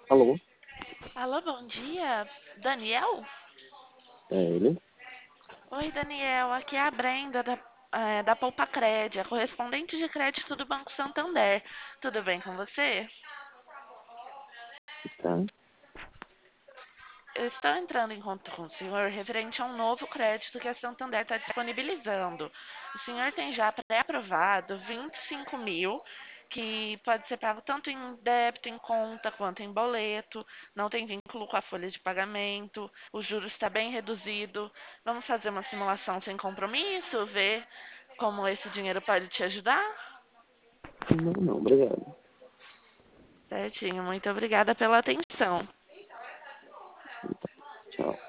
Alô? Alô, bom dia. Daniel? É ele? Oi, Daniel. Aqui é a Brenda da Poupa Cred, a correspondente de crédito do Banco Santander. Tudo bem com você? Tá. Eu estou entrando em contato com o senhor referente a um novo crédito que a Santander está disponibilizando. O senhor tem já pré-aprovado 25 mil, que pode ser pago tanto em débito, em conta, quanto em boleto. Não tem vínculo com a folha de pagamento. O juros está bem reduzido. Vamos fazer uma simulação sem compromisso, ver como esse dinheiro pode te ajudar? Não, não, obrigado. Certinho. Muito obrigada pela atenção. Tchau.